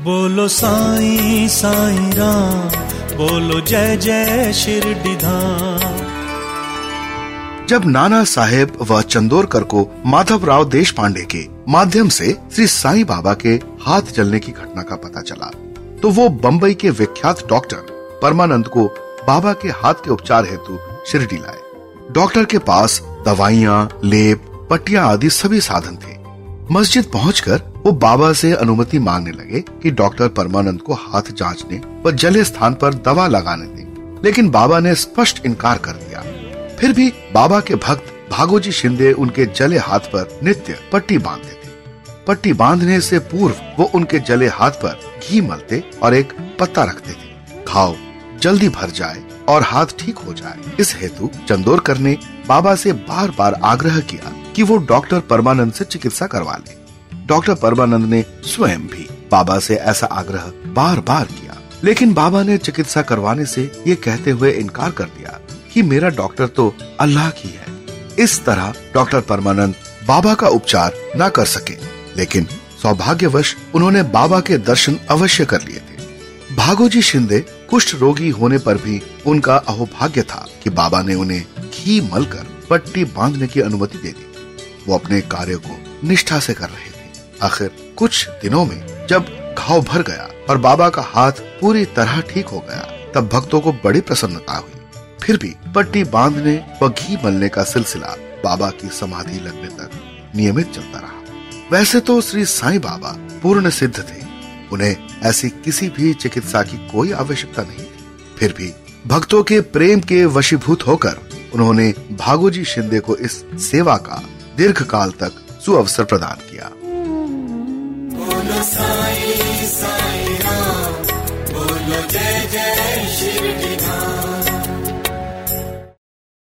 बोलो साईं साईं राम, बोलो जय जय शिरडी धाम। जब नाना साहेब व चंदोरकर को माधवराव देशपांडे के माध्यम से श्री साईं बाबा के हाथ जलने की घटना का पता चला तो वो बम्बई के विख्यात डॉक्टर परमानंद को बाबा के हाथ के उपचार हेतु शिरडी लाए। डॉक्टर के पास दवाइयाँ, लेप, पट्टियां आदि सभी साधन थे। मस्जिद पहुंचकर वो बाबा से अनुमति मांगने लगे कि डॉक्टर परमानंद को हाथ जांचने व जले स्थान पर दवा लगाने दें, लेकिन बाबा ने स्पष्ट इनकार कर दिया। फिर भी बाबा के भक्त भागोजी शिंदे उनके जले हाथ पर नित्य पट्टी बांधते थे। पट्टी बांधने से पूर्व वो उनके जले हाथ पर घी मलते और एक पत्ता रखते थे, घाव जल्दी भर जाए और हाथ ठीक हो जाए। इस हेतु चंदोरकर ने बाबा से बार बार आग्रह किया कि वो डॉक्टर परमानंद से चिकित्सा करवा ले। डॉक्टर परमानंद ने स्वयं भी बाबा से ऐसा आग्रह बार बार किया, लेकिन बाबा ने चिकित्सा करवाने से ये कहते हुए इनकार कर दिया कि मेरा डॉक्टर तो अल्लाह की है। इस तरह डॉक्टर परमानंद बाबा का उपचार न कर सके, लेकिन सौभाग्यवश उन्होंने बाबा के दर्शन अवश्य कर लिए थे। भागोजी शिंदे कुष्ठ रोगी होने पर भी उनका अहोभाग्य था कि बाबा ने उन्हें घी मलकर पट्टी बांधने की अनुमति दे दी। वो अपने कार्य को निष्ठा से कर रहे थे। आखिर कुछ दिनों में जब घाव भर गया और बाबा का हाथ पूरी तरह ठीक हो गया, तब भक्तों को बड़ी प्रसन्नता हुई। फिर भी पट्टी बांधने व घी मलने का सिलसिला बाबा की समाधि लगने तक नियमित चलता रहा। वैसे तो श्री साईं बाबा पूर्ण सिद्ध थे, उन्हें ऐसी किसी भी चिकित्सा की कोई आवश्यकता नहीं थी। फिर भी भक्तों के प्रेम के वशीभूत होकर उन्होंने भागोजी शिंदे को इस सेवा का दीर्घ काल तक सुअवसर प्रदान किया। बोलो साईं साईं राम, बोलो जय जय शिरडी।